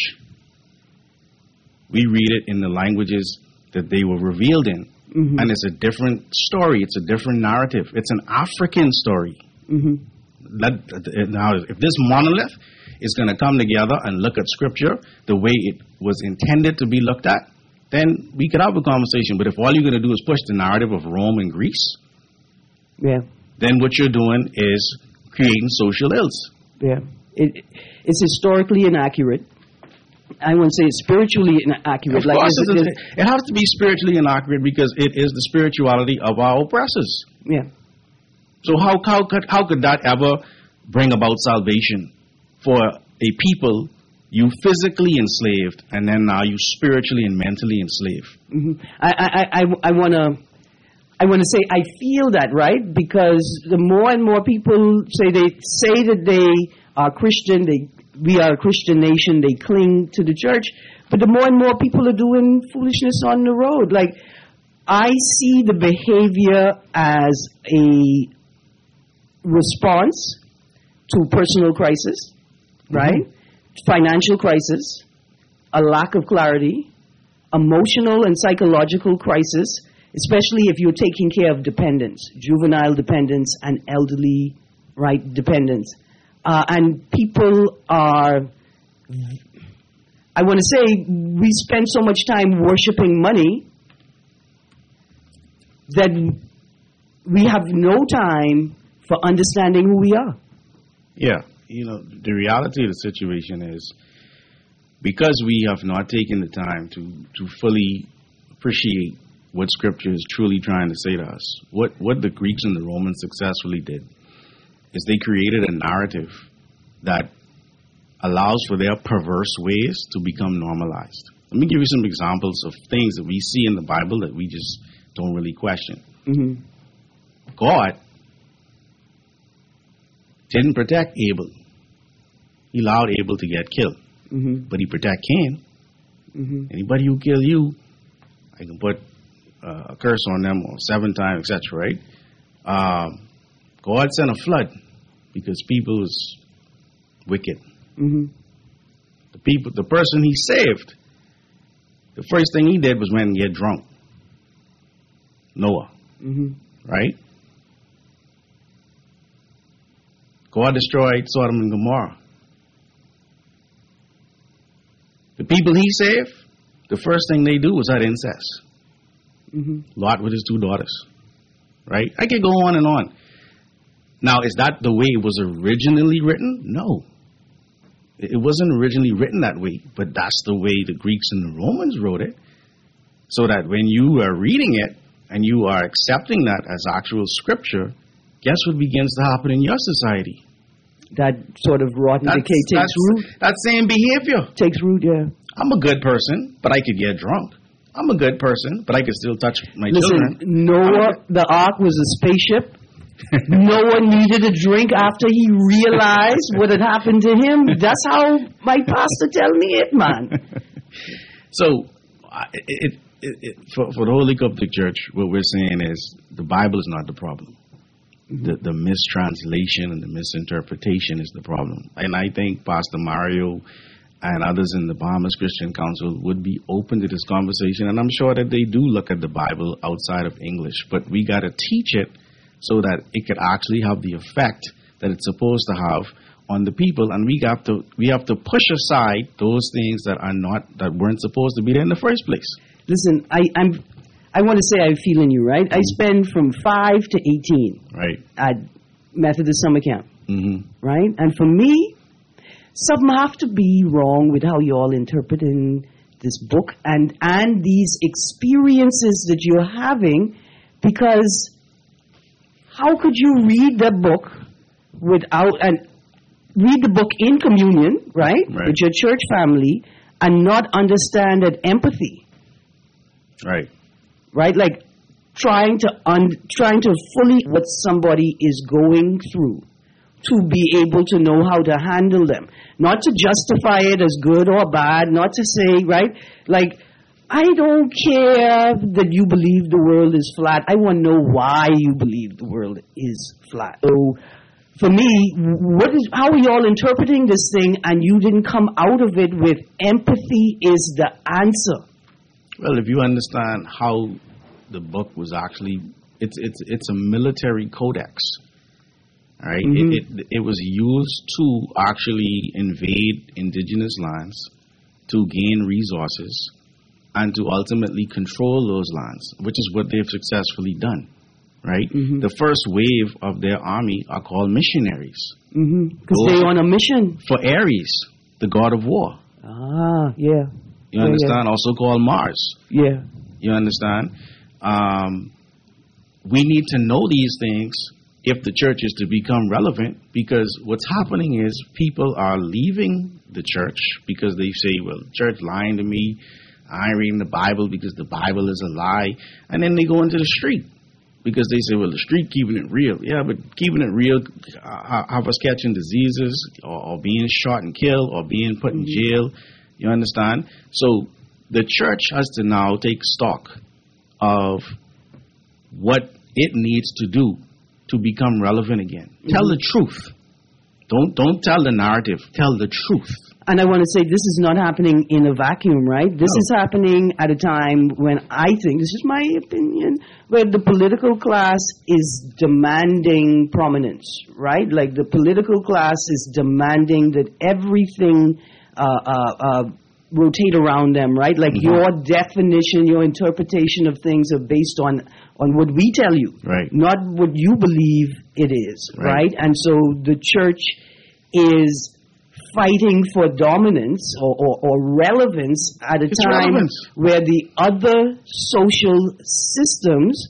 We read it in the languages that they were revealed in. Mm-hmm. And it's a different story. It's a different narrative. It's an African story. Mm-hmm. That, now, if this monolith is going to come together and look at Scripture the way it was intended to be looked at, then we could have a conversation. But if all you're going to do is push the narrative of Rome and Greece, Yeah. then what you're doing is creating social ills. Yeah. It, it's historically inaccurate. I wouldn't say it's spiritually inaccurate. Of course, it's- it, it's- it has to be spiritually inaccurate because it is the spirituality of our oppressors. yeah. So how how could how could that ever bring about salvation for a people you physically enslaved and then now you spiritually and mentally enslaved? Mm-hmm. I I I, I want to. I want to say I feel that, right? Because the more and more people say they say that they are Christian, they we are a Christian nation, they cling to the church, but the more and more people are doing foolishness on the road. Like, I see the behavior as a response to personal crisis, right? Financial crisis, a lack of clarity, emotional and psychological crisis, especially if you're taking care of dependents, juvenile dependents and elderly, right, dependents. Uh, and people are, I want to say, we spend so much time worshiping money that we have no time for understanding who we are. Yeah, you know, the reality of the situation is because we have not taken the time to, to fully appreciate what Scripture is truly trying to say to us. What what the Greeks and the Romans successfully did is they created a narrative that allows for their perverse ways to become normalized. Let me give you some examples of things that we see in the Bible that we just don't really question. Mm-hmm. God didn't protect Abel. He allowed Abel to get killed. Mm-hmm. But he protect Cain. Mm-hmm. Anybody who kill you, I can put uh, a curse on them or seven times, et cetera, right? Um, God sent a flood because people was wicked. Mm-hmm. The people, the person he saved, the first thing he did was went and get drunk. Noah, Mm-hmm. right? God destroyed Sodom and Gomorrah. The people he saved, the first thing they do was had incest. Mm-hmm. Lot with his two daughters, right? I could go on and on. Now, is that the way it was originally written? No. It wasn't originally written that way, but that's the way the Greeks and the Romans wrote it. So that when you are reading it and you are accepting that as actual scripture, guess what begins to happen in your society? That sort of rotten That's, decay takes that's, root. that same behavior. Takes root, yeah. I'm a good person, but I could get drunk. I'm a good person, but I could still touch my Listen, children. Noah, the ark was a spaceship. Noah needed a drink after he realized what had happened to him. That's how my pastor tell me it, man. So, I- it, it, it, for, for the Holy Coptic Church, what we're saying is the Bible is not the problem. The, the mistranslation and the misinterpretation is the problem. And I think Pastor Mario and others in the Bahamas Christian Council would be open to this conversation, and I'm sure that they do look at the Bible outside of English, but we got to teach it so that it could actually have the effect that it's supposed to have on the people, and we have to we have to push aside those things that are not that weren't supposed to be there in the first place. Listen, I, I'm I want to say I'm feeling you, right? I spend from five to eighteen Right. at Methodist Summer Camp, Mm-hmm. right? And for me, something have to be wrong with how you all interpreting this book and and these experiences that you're having, because how could you read the book without and read the book in communion, right, Right. with your church family, and not understand that empathy, Right. right? Like trying to un- trying to fully what somebody is going through to be able to know how to handle them, not to justify it as good or bad, not to say, right, like, I don't care that you believe the world is flat. I want to know why you believe the world is flat. So for me, what is, how are you all interpreting this thing, and you didn't come out of it with empathy is the answer? Well, if you understand how the book was actually, it's it's it's a military codex, right? Mhm. It, it it was used to actually invade indigenous lands, to gain resources, and to ultimately control those lands, which is what they've successfully done, right? Mhm. The first wave of their army are called missionaries Mm-hmm. Because Those- they're on a mission. for Ares, the god of war. Ah, yeah, You Yeah, understand? Also called Mars. yeah. You understand? Um, we need to know these things if the church is to become relevant, because what's happening is people are leaving the church because they say, well, the church lying to me. I ain't reading the Bible because the Bible is a lie. And then they go into the street because they say, well, the street keeping it real. Yeah, but keeping it real uh, have us catching diseases or, or being shot and killed or being put in jail. You understand? So the church has to now take stock of what it needs to do to become relevant again. Tell the truth. Don't don't tell the narrative. Tell the truth. And I want to say this is not happening in a vacuum, right? This No. is happening at a time when I think, this is my opinion, where the political class is demanding prominence, right? Like the political class is demanding that everything uh, uh, uh, rotate around them, right? Like Mhm. your definition, your interpretation of things are based on, on what we tell you, Right. not what you believe it is, Right. right? And so the church is fighting for dominance or, or, or relevance at a It's time relevance. where the other social systems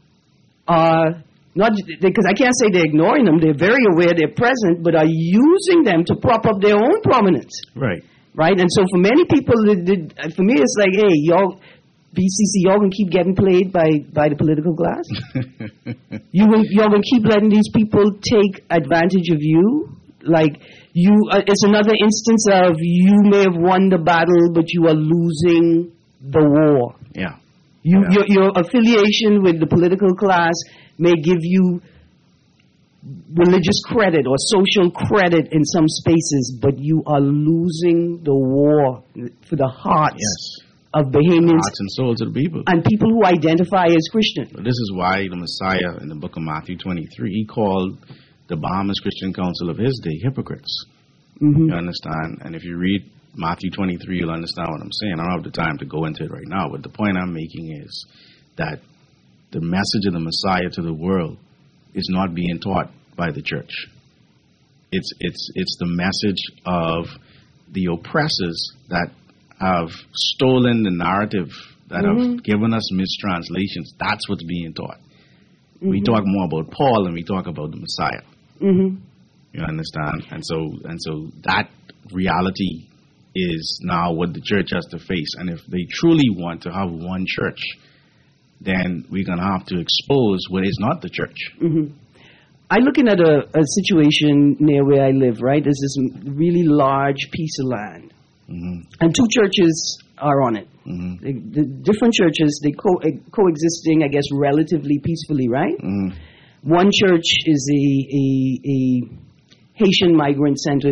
are not, because I can't say they're ignoring them, they're very aware they're present, but are using them to prop up their own prominence, Right. right? And so for many people, it, it, for me, it's like, hey, y'all, B C C, y'all gonna keep getting played by, by the political class? you gonna, y'all gonna keep letting these people take advantage of you? Like, you, uh, it's another instance of you may have won the battle, but you are losing the war. Yeah. You, Yeah. your, your affiliation with the political class may give you religious credit or social credit in some spaces, but you are losing the war for the hearts Yes. of Bahamians Hearts and souls of the people. and people who identify as Christian. But this is why the Messiah in the book of Matthew twenty-three, he called the Bahamas Christian Council of his day hypocrites. Mm-hmm. You understand? And if you read Matthew twenty-three, you'll understand what I'm saying. I don't have the time to go into it right now, but the point I'm making is that the message of the Messiah to the world is not being taught by the church. It's it's it's the message of the oppressors that have stolen the narrative, that Mhm. have given us mistranslations. That's what's being taught. We talk more about Paul than we talk about the Messiah. Mm-hmm. You understand? And so and so that reality is now what the church has to face. And if they truly want to have one church, then we're going to have to expose what is not the church. Mm-hmm. I'm looking at a, a situation near where I live, right? There's this really large piece of land, hmm and two churches are on it. hmm The, the different churches, they co- eh, coexisting, I guess, relatively peacefully, right? hmm One church is a, a, a Haitian migrant-centered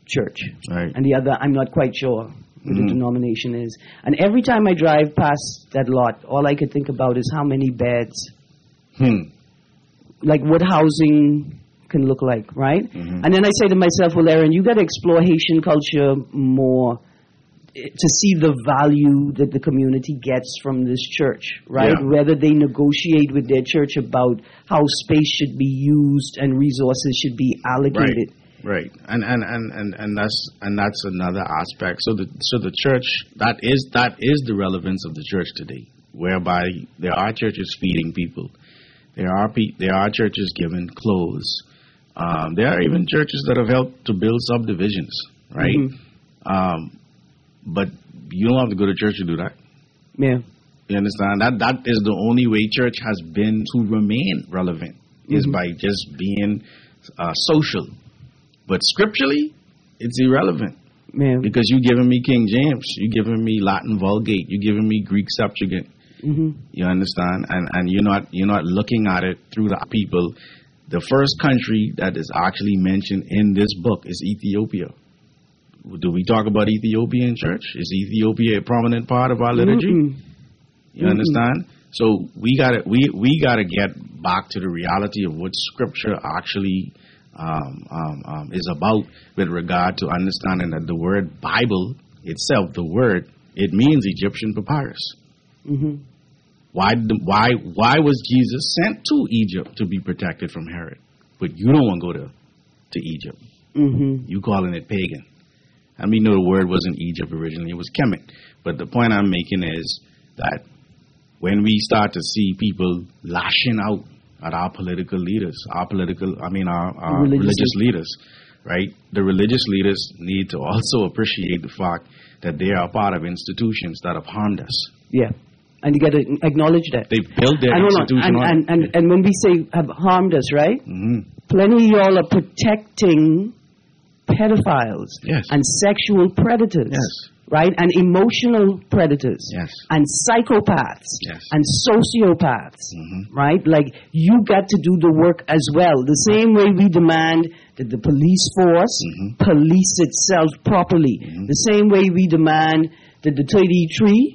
church. Right. And the other, I'm not quite sure what Mhm. the denomination is. And every time I drive past that lot, all I could think about is how many beds, Hmm. like what housing can look like, right? Mhm. And then I say to myself, well, Aaron, you got to explore Haitian culture more eh, to see the value that the community gets from this church, right? Yeah. Whether they negotiate with their church about how space should be used and resources should be allocated. Right, and and, and, and and that's and that's another aspect. So the so the church that is that is the relevance of the church today, whereby there are churches feeding people, there are pe- there are churches giving clothes, um, there are even churches that have helped to build subdivisions, right? Mhm. Um, but you don't have to go to church to do that. Yeah. You understand? That that is the only way church has been to remain relevant is Mhm. by just being uh, social. But scripturally, it's irrelevant Yeah. because you giving me King James, you giving me Latin Vulgate, you giving me Greek Septuagint. Mm-hmm. You understand? And and you're not you're not looking at it through the people. The first country that is actually mentioned in this book is Ethiopia. Do we talk about Ethiopia in church? Is Ethiopia a prominent part of our liturgy? Mm-mm. You understand? So we gotta we we gotta get back to the reality of what Scripture actually um, um, um, is about with regard to understanding that the word Bible itself, the word, it means Egyptian papyrus. Mm-hmm. Why the, why why was Jesus sent to Egypt to be protected from Herod? But you don't want to go to to Egypt. Mm-hmm. You calling it pagan. I mean, no, the word wasn't Egypt originally; it was Kemet. But the point I'm making is that when we start to see people lashing out at our political leaders, our political, I mean, our, our Religious religious leaders, right? The religious leaders need to also appreciate the fact that they are part of institutions that have harmed us. Yeah. And you got to acknowledge that. They built their I don't know. institution And, on and, it. and, and when we say have harmed us, right? Mhm. Plenty of y'all are protecting pedophiles Yes. and sexual predators, Yes. right? And emotional predators, Yes. and psychopaths, Yes. and sociopaths, Mhm. right? Like, you got to do the work as well. The same way we demand that the police force Mhm. police itself properly. Mhm. The same way we demand that the thirty-three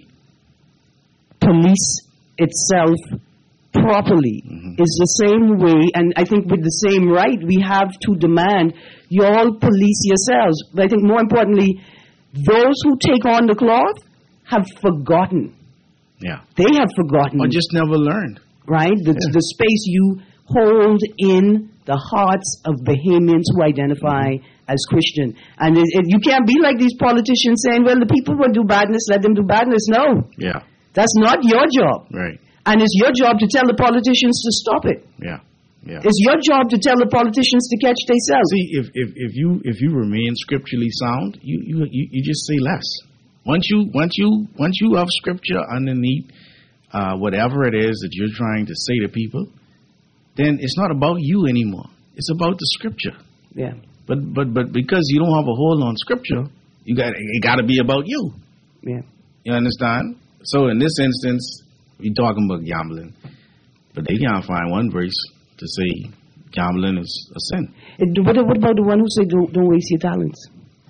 police itself properly Mhm. is the same way, and I think with the same right we have to demand you all police yourselves. But I think more importantly, those who take on the cloth have forgotten. Yeah. They have forgotten, Or just never learned. right? The, Yeah. the space you hold in the hearts of Bahamians who identify as Christian. And it, it, you can't be like these politicians saying, well, the people who do badness, let them do badness. No, Yeah. that's not your job. Right. And it's your job to tell the politicians to stop it. Yeah. Yeah. It's your job to tell the politicians to catch themselves. See, if, if, if you if you remain scripturally sound, you, you you you just say less. Once you once you once you have scripture underneath uh, whatever it is that you're trying to say to people, then it's not about you anymore. It's about the scripture. Yeah. But but but because you don't have a hold on scripture, you got it got to be about you. Yeah. You understand? So in this instance, we talking about gambling, but they can't find one verse to say gambling is a sin. It, what, what about the one who said don't, don't waste your talents?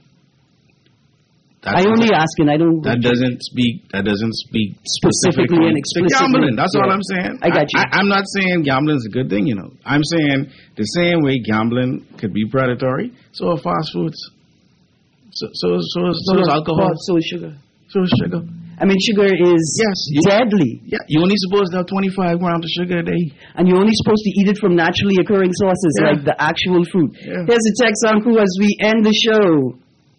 That's I only asking. I don't. That doesn't speak. That doesn't speak Specifically and to explicitly. gambling. That's all Yeah. I'm saying. I got you. I, I'm not saying gambling is a good thing. You know, I'm saying the same way gambling could be predatory. So are fast foods. So so so so is alcohol. So is sugar. So is sugar. I mean, sugar is Yes, you- deadly, Yeah, you only supposed to have twenty-five grams of sugar a day. and you're only supposed to eat it from naturally occurring sources, Yeah. like the actual fruit. Yeah. Here's a text, Uncle, as we end the show.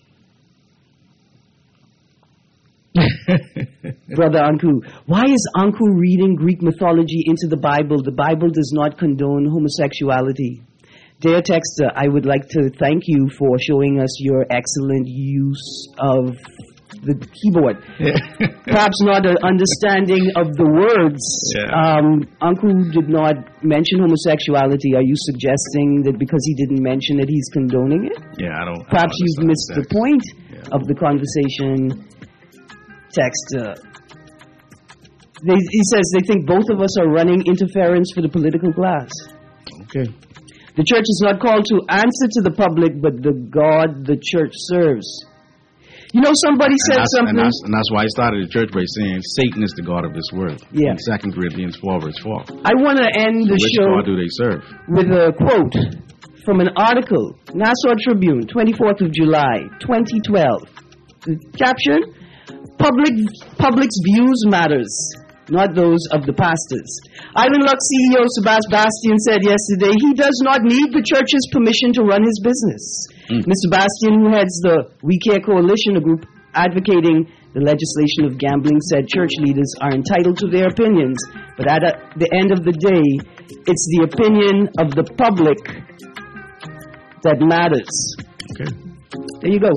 Brother Anku, why is Anku reading Greek mythology into the Bible? The Bible does not condone homosexuality. Dear Texter, I would like to thank you for showing us your excellent use of the keyboard. Perhaps not an understanding of the words. Yeah. Um, Anku did not mention homosexuality. Are you suggesting that because he didn't mention it, he's condoning it? Yeah, I don't. I Perhaps don't you've understand missed the that. point Yeah. of the conversation. Text. Uh, they, he says they think both of us are running interference for the political class. Okay. The church is not called to answer to the public, but the God the church serves. You know, somebody said and that's, something. And that's, and that's why I started the church by saying Satan is the God of this world. Yeah. In Second Corinthians four, verse four. I want to end the Which show God do they serve? with a quote from an article, Nassau Tribune, twenty-fourth of July, twenty twelve. The caption, Public, Public's views matters, not those of the pastors. Ivan Lux C E O Sebastian Bastian said yesterday he does not need the church's permission to run his business. Mm. Mister Bastian, who heads the We Care Coalition, a group advocating the legislation of gambling, said church leaders are entitled to their opinions, but at a, the end of the day, it's the opinion of the public that matters. Okay. There you go.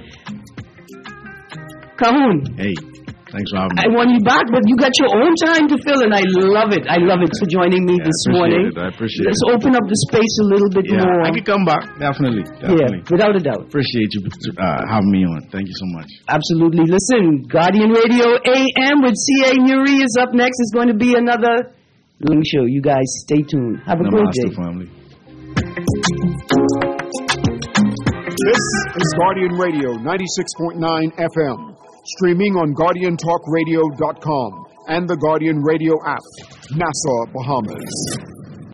Cahoon. Hey, thanks for having me. I want you back, but you got your own time to fill, and I love it. I love it for joining me Yeah, this I appreciate morning. it. I appreciate Let's it. open up the space a little bit Yeah, more. I could come back. Definitely. Definitely. Yeah, without a doubt. Appreciate you uh, having me on. Thank you so much. Absolutely. Listen, Guardian Radio A M with C A Nuri is up next. It's going to be another Ling show. You guys stay tuned. Have a great Namaste, day. family. This is Guardian Radio ninety-six point nine F M, streaming on guardian talk radio dot com and the Guardian Radio app, Nassau, Bahamas.